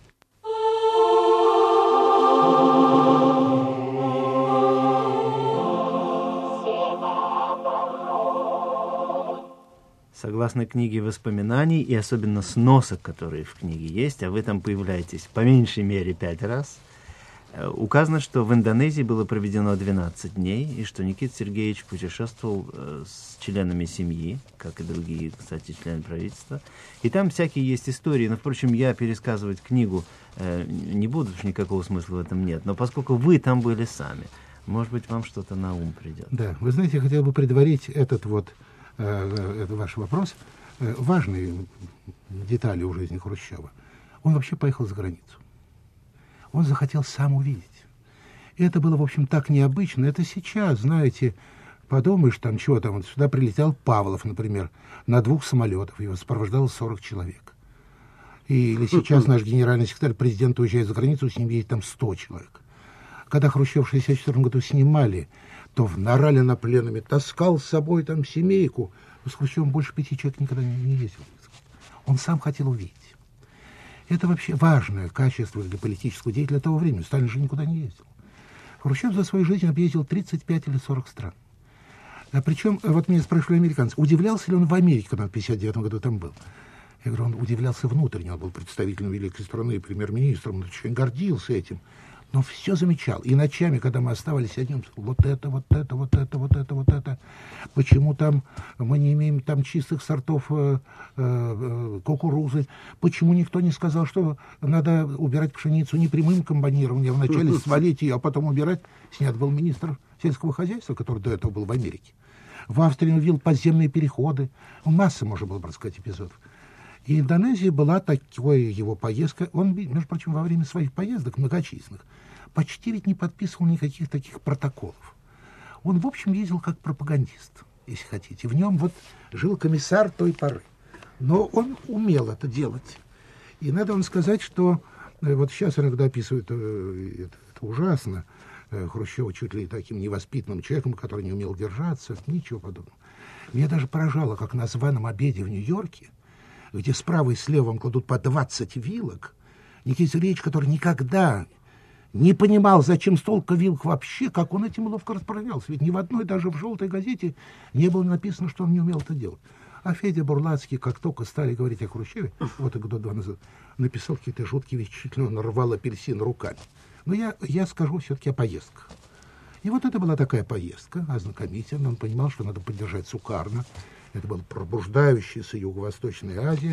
Согласно книге воспоминаний и особенно сносок, которые в книге есть, а вы там появляетесь по меньшей мере пять раз, э, указано, что в Индонезии было проведено двенадцать дней, и что Никита Сергеевич путешествовал э, с членами семьи, как и другие, кстати, члены правительства. И там всякие есть истории, но, впрочем, я пересказывать книгу э, не буду, потому что никакого смысла в этом нет. Но поскольку вы там были сами, может быть, вам что-то на ум придет. Да, вы знаете, я хотел бы предварить этот вот э, это ваш вопрос. Э, важные детали у жизни Хрущева. Он вообще поехал за границу. Он захотел сам увидеть. И это было, в общем, так необычно. Это сейчас, знаете, подумаешь, там, чего там, вот сюда прилетел Павлов, например, на двух самолетах, его сопровождало сорок человек. Или сейчас наш генеральный секретарь президента уезжает за границу, с ним едет там сто человек. Когда Хрущев в шестьдесят четвёртом году снимали, то в Нарале на пленуме таскал с собой там семейку. С Хрущевым больше пяти человек никогда не, не ездил. Он сам хотел увидеть. Это вообще важное качество для политического деятеля того времени. Сталин же никуда не ездил. Хрущев за свою жизнь объездил тридцать пять или сорок стран. А причем, вот меня спрашивали американцы, удивлялся ли он в Америке, когда он в пятьдесят девятом году там был. Я говорю, он удивлялся внутренне, он был представителем великой страны, премьер-министром, он очень гордился этим. Но все замечал. И ночами, когда мы оставались одним, вот это, вот это, вот это, вот это, вот это. Почему там мы не имеем там чистых сортов э, э, кукурузы? Почему никто не сказал, что надо убирать пшеницу не прямым комбайнированием, вначале свалить ее, а потом убирать? Снят был министр сельского хозяйства, который до этого был в Америке. В Австрии он видел подземные переходы. Масса, можно было бы рассказать, эпизодов. И Индонезия была такой его поездка. Он, между прочим, во время своих поездок многочисленных почти ведь не подписывал никаких таких протоколов. Он, в общем, ездил как пропагандист, если хотите. В нем вот жил комиссар той поры. Но он умел это делать. И надо вам сказать, что вот сейчас иногда описывают, это, это ужасно, Хрущева чуть ли таким невоспитанным человеком, который не умел держаться. Ничего подобного. Меня даже поражало, как на званом обеде в Нью-Йорке, где справа и слева вам кладут по двадцать вилок, Никита Сергеевич, который никогда не понимал, зачем столько вилок вообще, как он этим ловко расправлялся. Ведь ни в одной, даже в желтой газете, не было написано, что он не умел это делать. А Федя Бурлацкий, как только стали говорить о Хрущеве, вот года два назад, написал какие-то жуткие вещи, чуть ли он рвал апельсин руками. Но я, я скажу все-таки о поездках. И вот это была такая поездка, ознакомительная. Он понимал, что надо поддержать Сукарно. Это была пробуждающаяся Юго-Восточная Азия.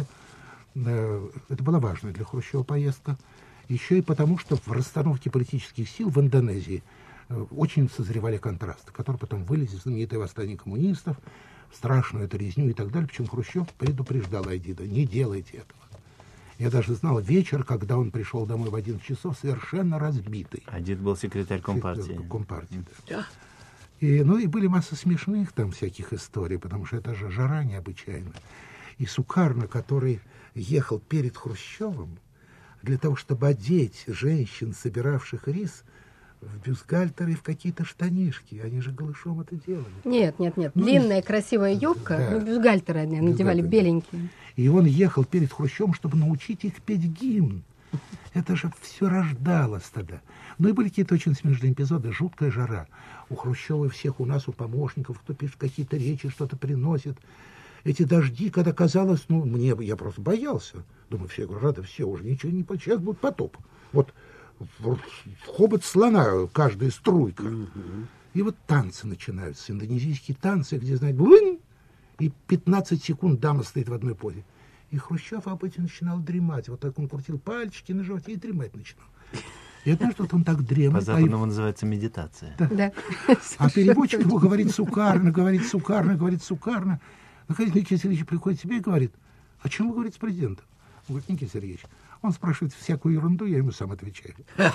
Это была важная для Хрущева поездка. Еще и потому, что в расстановке политических сил в Индонезии очень созревали контрасты, которые потом вылезли в знаменитое восстание коммунистов, страшную эту резню и так далее. Причем Хрущев предупреждал Айдида: не делайте этого. Я даже знал вечер, когда он пришел домой в одиннадцать часов, совершенно разбитый. Айдид был секретарь Компартии. Компартии, да. И, ну, и были масса смешных там всяких историй, потому что это же жара необычайная. И Сукарно, который ехал перед Хрущевым для того, чтобы одеть женщин, собиравших рис, в бюстгальтеры и в какие-то штанишки. Они же голышом это делали. Нет, нет, нет. Ну, длинная красивая юбка, да. ну, бюстгальтеры они надевали, Бюстгальтеры, беленькие. И он ехал перед Хрущевым, чтобы научить их петь гимн. Это же все рождалось тогда. Ну и были какие-то очень смешные эпизоды. Жуткая жара. У Хрущева всех, у нас, у помощников, кто пишет какие-то речи, что-то приносит. Эти дожди, когда казалось, ну, мне, я просто боялся. Думаю, все, я говорю, рада, все, уже ничего не получится. Сейчас будет потоп. Вот в, в хобот слона каждая струйка. Mm-hmm. И вот танцы начинаются. Индонезийские танцы, где, знаете, блин, и пятнадцать секунд дама стоит в одной позе. И Хрущев обычно начинал дремать. Вот так он крутил пальчики на животе и дремать начинал. И однажды вот он так дремал. По-западному а... называется медитация. Да. Да. А переводчик его говорит сукарно, говорит сукарно, говорит сукарно. Наконец Никита Сергеевич приходит к себе и говорит, о чем вы говорите с президентом? Он говорит, Никита Сергеевич, он спрашивает всякую ерунду, я ему сам отвечаю.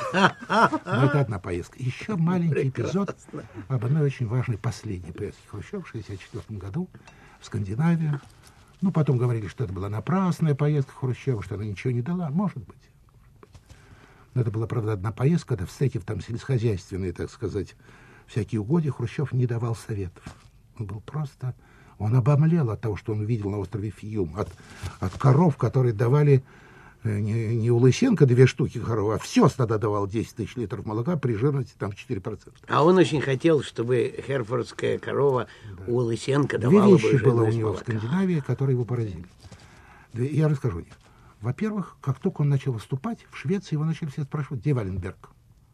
Но это одна поездка. Еще маленький эпизод об одной очень важной последней поездке Хрущева в шестьдесят четвёртом году в Скандинавию. Ну, потом говорили, что это была напрасная поездка Хрущева, что она ничего не дала. Может быть. Но это была, правда, одна поездка, когда, встретив там сельскохозяйственные, так сказать, всякие угодья, Хрущев не давал советов. Он был просто... Он обомлел от того, что он увидел на острове Фьюм, от, от коров, которые давали э, не, не у Лысенко две штуки коров, а все стадо давало десять тысяч литров молока при жирности там четыре процента. А он очень хотел, чтобы херфордская корова да. у Лысенко давала Две бы вещи было у него молока. В Скандинавии, которые его поразили. Я расскажу о них. Во-первых, как только он начал выступать, в Швеции его начали все спрашивать, где Валенберг?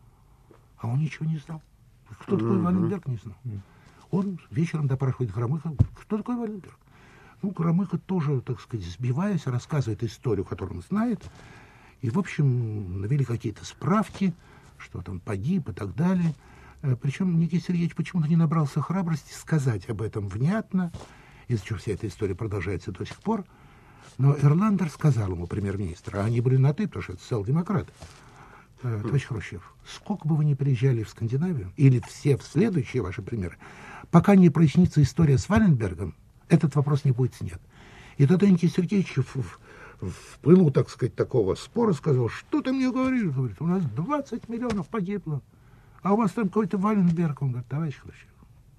А он ничего не знал. Кто mm-hmm. такой Валенберг, не знал. Mm-hmm. Он вечером допрашивает Громыка, кто такой Валенберг? Ну, Громыка тоже, так сказать, сбиваясь, рассказывает историю, которую он знает. И, в общем, навели какие-то справки, что там погиб и так далее. Причем Никита Сергеевич почему-то не набрался храбрости сказать об этом внятно, из-за чего вся эта история продолжается до сих пор. Но Эрландер сказал ему, премьер-министр, а они были на «ты», потому что это социал-демократы. Товарищ Хрущев, сколько бы вы ни приезжали в Скандинавию, или все в следующие ваши примеры, пока не прояснится история с Валенбергом, этот вопрос не будет снят. И тогда Никита Сергеевич в, в, в пылу, так сказать, такого спора сказал, что ты мне говоришь? Говорит, у нас двадцать миллионов погибло, а у вас там какой-то Валенберг. Он говорит, товарищ Хрущев,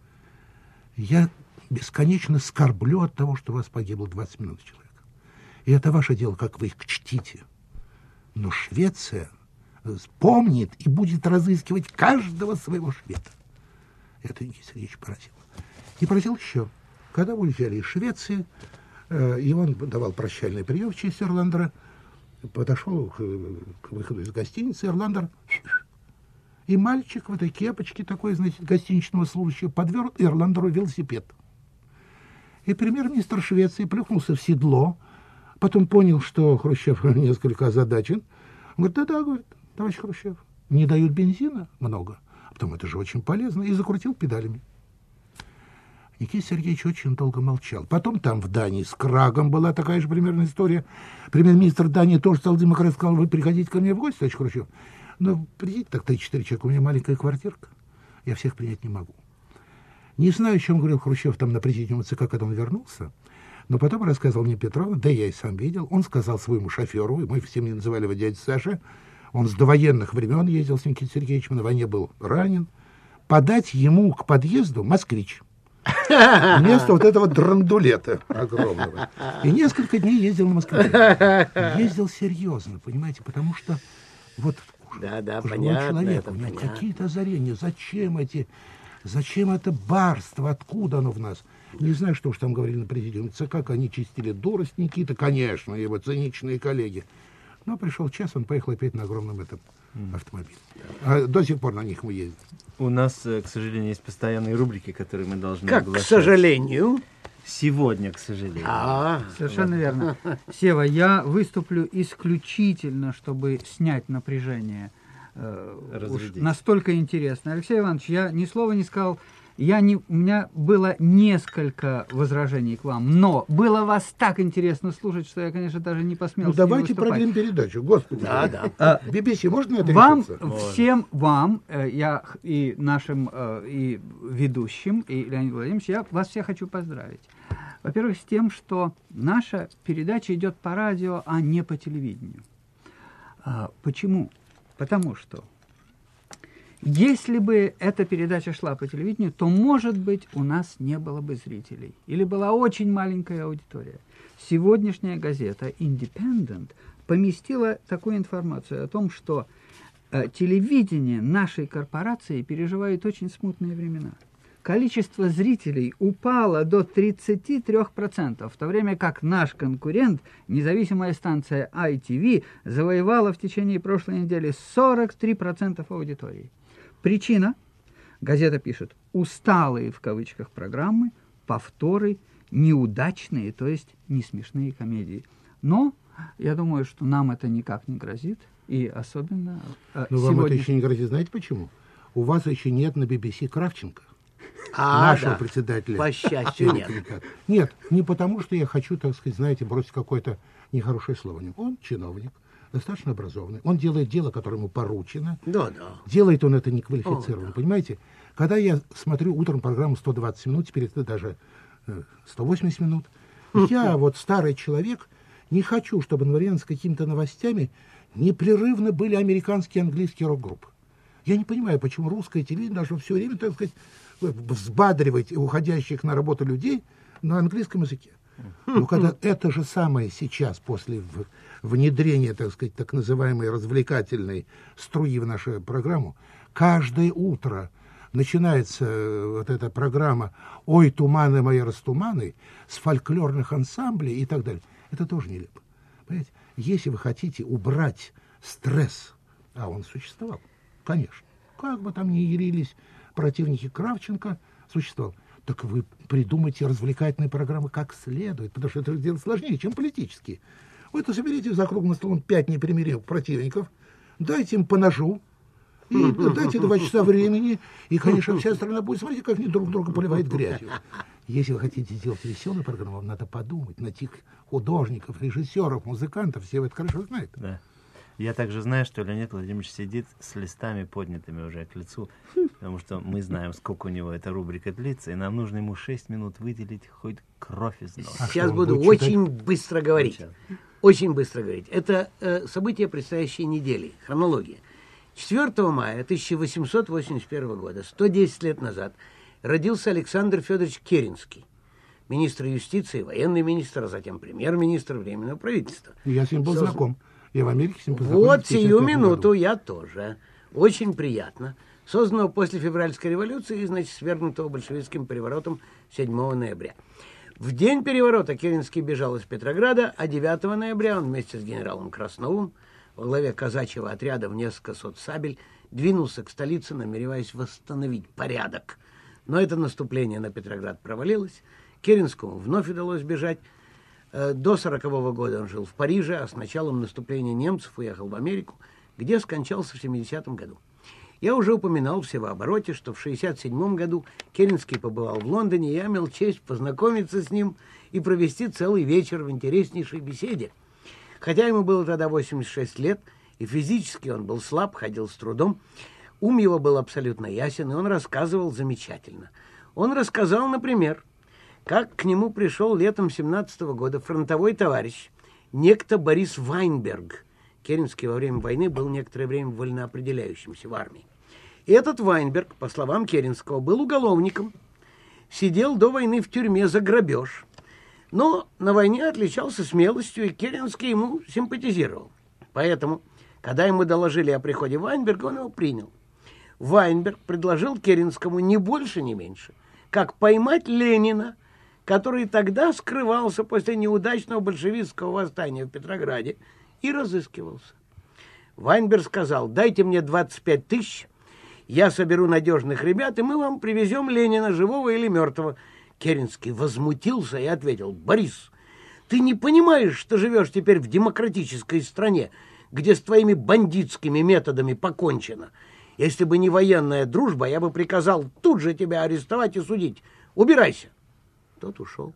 я бесконечно скорблю от того, что у вас погибло двадцать миллионов человек. И это ваше дело, как вы их чтите. Но Швеция помнит и будет разыскивать каждого своего шведа. Это Никита Сергеевич поразил. И поразил еще. Когда уезжали из Швеции, э, и он давал прощальный прием в честь Эрландера, подошел к, к выходу из гостиницы Эрландер, и мальчик в этой кепочке, такой, значит, гостиничного служащего, подвел Эрландеру велосипед. И премьер-министр Швеции плюхнулся в седло, потом понял, что Хрущев несколько озадачен. Он говорит, да-да, говорит, товарищ Хрущев, не дают бензина много, а потом это же очень полезно, и закрутил педалями. Никита Сергеевич очень долго молчал. Потом там в Дании с Крагом была такая же примерная история. Премьер-министр Дании тоже стал демократ, сказал, вы приходите ко мне в гости, товарищ Хрущев. Но придите так три-четыре человека, у меня маленькая квартирка, я всех принять не могу. Не знаю, о чем говорил Хрущев там на президиуме ЦК, когда он вернулся, но потом рассказывал мне Петровна, да я и сам видел, он сказал своему шоферу, мы все не называли его дядя Саша, он с довоенных времен ездил с Никитой Сергеевичем, на войне был ранен, подать ему к подъезду москвич. Вместо вот этого драндулета огромного. И несколько дней ездил на москвиче. Ездил серьезно, понимаете, потому что вот да, да, пожилой понятно, человек, у него какие-то озарения. Зачем эти, зачем это барство, откуда оно в нас? Не знаю, что уж там говорили на президиуме ЦК, как они чистили дурость Никита, конечно, его циничные коллеги. Но пришел час, он поехал опять на огромном этом автомобиле. А до сих пор на них мы ездим. У нас, к сожалению, есть постоянные рубрики, которые мы должны как, оглашать. К сожалению? Сегодня, к сожалению. А, совершенно верно. Сева, я выступлю исключительно, чтобы снять напряжение. Э, уж настолько интересно. Алексей Иванович, я ни слова не сказал. Я не, у меня было несколько возражений к вам, но было вас так интересно слушать, что я, конечно, даже не посмел. Ну, давайте продлим передачу, господи. Да, да. би би си, можно это вам, решиться? Всем вам, я и нашим и ведущим, и Леонид Владимирович, я вас всех хочу поздравить. Во-первых, с тем, что наша передача идет по радио, а не по телевидению. А, почему? Потому что Если бы эта передача шла по телевидению, то, может быть, у нас не было бы зрителей. Или была очень маленькая аудитория. Сегодняшняя газета «Independent» поместила такую информацию о том, что э, телевидение нашей корпорации переживает очень смутные времена. Количество зрителей упало до тридцать три процента, в то время как наш конкурент, независимая станция ай ти ви, завоевала в течение прошлой недели сорок три процента аудитории. Причина, газета пишет, усталые в кавычках программы, повторы, неудачные, то есть не смешные комедии. Но я думаю, что нам это никак не грозит, и особенно э, Но сегодня... вам это еще не грозит, знаете почему? У вас еще нет на би би си Кравченко. А, Нашего да. председателя. По счастью, нет. Нет, не потому, что я хочу, так сказать, знаете, бросить какое-то нехорошее слово. Он чиновник, достаточно образованный. Он делает дело, которое ему поручено. Да, да. Делает он это неквалифицированно, О, да. понимаете? Когда я смотрю утром программу сто двадцать минут, теперь это даже э, сто восемьдесят минут, я, вот старый человек, не хочу, чтобы одновременно с какими-то новостями непрерывно были американские и английские рок-группы. Я не понимаю, почему русское телевидение должно все время, так сказать, взбадривать уходящих на работу людей на английском языке. Но когда это же самое сейчас, после внедрения, так сказать, так называемой развлекательной струи в нашу программу, каждое утро начинается вот эта программа «Ой, туманы мои растуманы» с фольклорных ансамблей и так далее. Это тоже нелепо. Понимаете? Если вы хотите убрать стресс, а он существовал, конечно, как бы там ни ярились противники Кравченко, существовал, так вы придумайте развлекательные программы как следует, потому что это дело сложнее, чем политические. Вы то соберите за круглым столом пять непримиримых противников, дайте им по ножу, и дайте два часа времени, и, конечно, вся страна будет смотреть, как они друг друга поливают грязью. Если вы хотите сделать веселую программу, вам надо подумать на тех художников, режиссеров, музыкантов, все вы это хорошо знаете. Да. Я также знаю, что Леонид Владимирович сидит с листами поднятыми уже к лицу, потому что мы знаем, сколько у него эта рубрика длится, и нам нужно ему шесть минут выделить хоть кровь из носа. Сейчас он буду будет очень читать? быстро говорить. Сейчас. Очень быстро говорить. Это э, события предстоящей недели. Хронология. четвёртого мая тысяча восемьсот восемьдесят первого года, сто десять лет назад, родился Александр Федорович Керенский, министр юстиции, военный министр, а затем премьер-министр Временного правительства. Я с ним был Созда- знаком. Я в Америке с ним познакомился. Вот в тысяча девятьсот сию пятом минуту году. я тоже. Очень приятно. Созданного после февральской революции и, значит, свергнутого большевистским переворотом седьмого ноября. В день переворота Керенский бежал из Петрограда, а девятого ноября он вместе с генералом Красновым во главе казачьего отряда в несколько сот сабель двинулся к столице, намереваясь восстановить порядок. Но это наступление на Петроград провалилось. Керенскому вновь удалось бежать. До сорокового года он жил в Париже, а с началом наступления немцев уехал в Америку, где скончался в семидесятом году. Я уже упоминал в Севообороте, что в шестьдесят седьмом году Керенский побывал в Лондоне, и я имел честь познакомиться с ним и провести целый вечер в интереснейшей беседе. Хотя ему было тогда восемьдесят шесть лет, и физически он был слаб, ходил с трудом, ум его был абсолютно ясен, и он рассказывал замечательно. Он рассказал, например, как к нему пришел летом семнадцатого года фронтовой товарищ, некто Борис Вайнберг. Керенский во время войны был некоторое время вольноопределяющимся в армии. И этот Вайнберг, по словам Керенского, был уголовником, сидел до войны в тюрьме за грабеж, но на войне отличался смелостью, и Керенский ему симпатизировал. Поэтому, когда ему доложили о приходе Вайнберга, он его принял. Вайнберг предложил Керенскому ни больше, ни меньше, как поймать Ленина, который тогда скрывался после неудачного большевистского восстания в Петрограде и разыскивался. Вайнберг сказал: дайте мне двадцать пять тысяч, я соберу надежных ребят, и мы вам привезем Ленина, живого или мертвого. Керенский возмутился и ответил: Борис, ты не понимаешь, что живешь теперь в демократической стране, где с твоими бандитскими методами покончено. Если бы не военная дружба, я бы приказал тут же тебя арестовать и судить. Убирайся. Тот ушел.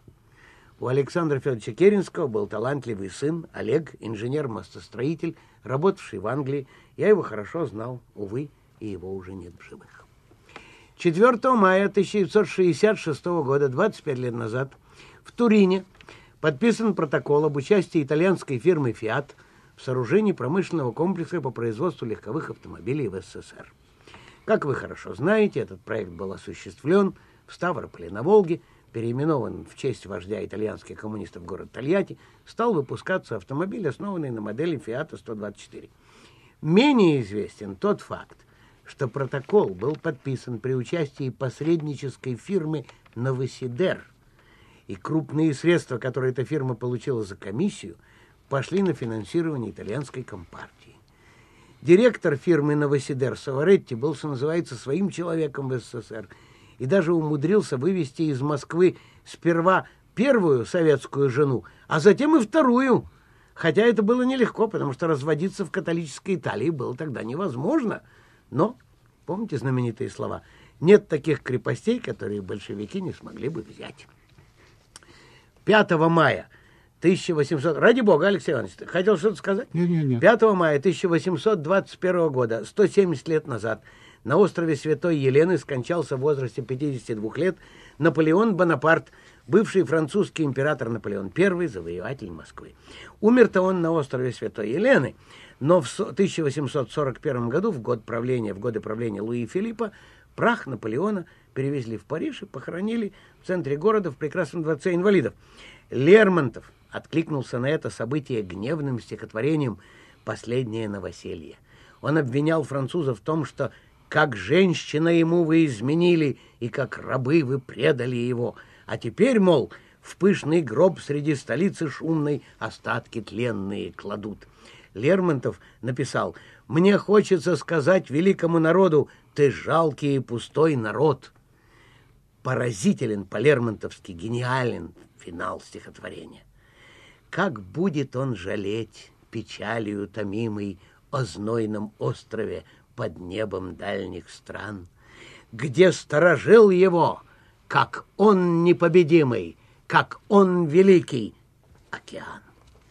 У Александра Федоровича Керенского был талантливый сын Олег, инженер-мостостроитель, работавший в Англии. Я его хорошо знал, увы, и его уже нет в живых. четвёртого мая тысяча девятьсот шестьдесят шестого года, двадцать пять лет назад, в Турине подписан протокол об участии итальянской фирмы «Фиат» в сооружении промышленного комплекса по производству легковых автомобилей в СССР. Как вы хорошо знаете, этот проект был осуществлен в Ставрополе на Волге, переименован в честь вождя итальянских коммунистов город Тольятти, стал выпускаться автомобиль, основанный на модели Фиата сто двадцать четыре. Менее известен тот факт, что протокол был подписан при участии посреднической фирмы «Новосидер», и крупные средства, которые эта фирма получила за комиссию, пошли на финансирование итальянской компартии. Директор фирмы «Новосидер» Саваретти был, что называется, своим человеком в СССР и даже умудрился вывести из Москвы сперва первую советскую жену, а затем и вторую. Хотя это было нелегко, потому что разводиться в католической Италии было тогда невозможно. Но, помните знаменитые слова, нет таких крепостей, которые большевики не смогли бы взять. пятого мая тысяча восемьсот... Ради бога, Алексей Иванович, ты хотел что-то сказать? Нет, нет, нет. пятого мая тысяча восемьсот двадцать первого года, сто семьдесят лет назад, на острове Святой Елены скончался в возрасте пятидесяти двух лет Наполеон Бонапарт, бывший французский император Наполеон I, завоеватель Москвы. Умер-то он на острове Святой Елены, но в тысяча восемьсот сорок первом году, в год правления, в годы правления Луи Филиппа, прах Наполеона перевезли в Париж и похоронили в центре города в прекрасном дворце инвалидов. Лермонтов откликнулся на это событие гневным стихотворением «Последнее новоселье». Он обвинял французов в том, что «как женщина ему вы изменили, и как рабы вы предали его, а теперь, мол, в пышный гроб среди столицы шумной остатки тленные кладут». Лермонтов написал: «Мне хочется сказать великому народу, ты жалкий и пустой народ». Поразителен по-лермонтовски, гениален финал стихотворения. Как будет он жалеть, печалью томимый, о знойном острове под небом дальних стран, где сторожил его, как он непобедимый, как он великий, океан.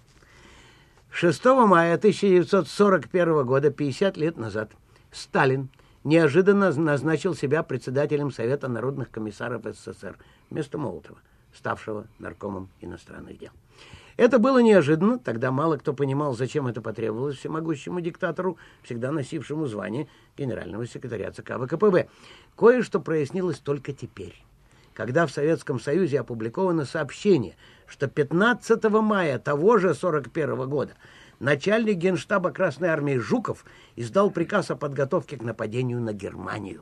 шестого мая тысяча девятьсот сорок первого года, пятьдесят лет назад, Сталин неожиданно назначил себя председателем Совета народных комиссаров СССР вместо Молотова, ставшего наркомом иностранных дел. Это было неожиданно, тогда мало кто понимал, зачем это потребовалось всемогущему диктатору, всегда носившему звание генерального секретаря ЦК ВКПБ. Кое-что прояснилось только теперь, когда в Советском Союзе опубликовано сообщение, что пятнадцатого мая того же сорок первого года начальник Генштаба Красной Армии Жуков издал приказ о подготовке к нападению на Германию.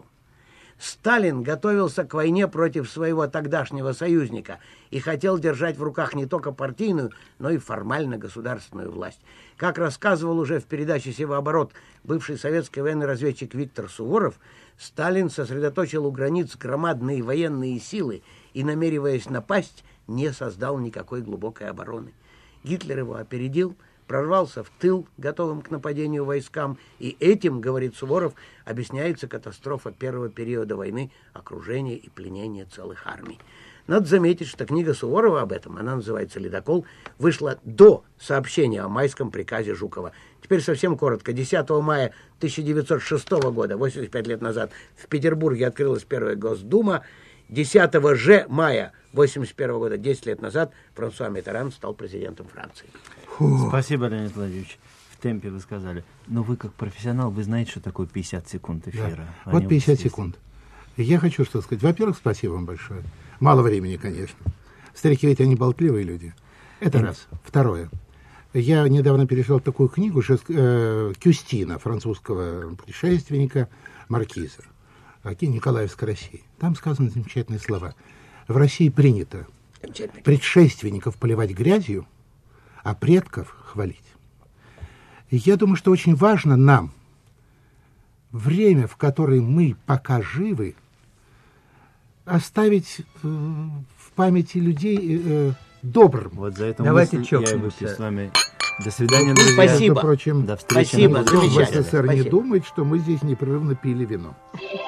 Сталин готовился к войне против своего тогдашнего союзника и хотел держать в руках не только партийную, но и формально государственную власть. Как рассказывал уже в передаче «Севооборот» бывший советский военный разведчик Виктор Суворов, Сталин сосредоточил у границ громадные военные силы и, намереваясь напасть, не создал никакой глубокой обороны. Гитлер его опередил, прорвался в тыл, готовым к нападению войскам, и этим, говорит Суворов, объясняется катастрофа первого периода войны, окружение и пленение целых армий. Надо заметить, что книга Суворова об этом, она называется «Ледокол», вышла до сообщения о майском приказе Жукова. Теперь совсем коротко. десятого мая тысяча девятьсот шестого года, восемьдесят пять лет назад, в Петербурге открылась первая Госдума. десятого же мая восемьдесят первого года, десять лет назад, Франсуа Миттеран стал президентом Франции. Фу. Спасибо, Леонид Владимирович. В темпе вы сказали. Но вы, как профессионал, вы знаете, что такое пятьдесят секунд эфира. Да. Вот пятьдесят секунд. Я хочу что сказать. Во-первых, спасибо вам большое. Мало времени, конечно. Старики ведь они болтливые люди. Это раз. Второе. Я недавно перешел такую книгу э, Кюстина, французского путешественника, маркиза, Николаевской России. Там сказаны замечательные слова. В России принято предшественников поливать грязью, а предков хвалить. И я думаю, что очень важно нам время, в которое мы пока живы, оставить э, в памяти людей э, добрым. Вот за это Давайте мысль я и выпью с вами. До свидания, Ну, друзья. спасибо. Между прочим, До встречи. Спасибо, на никто в замечательно. СССР не Спасибо. думает, что мы здесь непрерывно пили вино.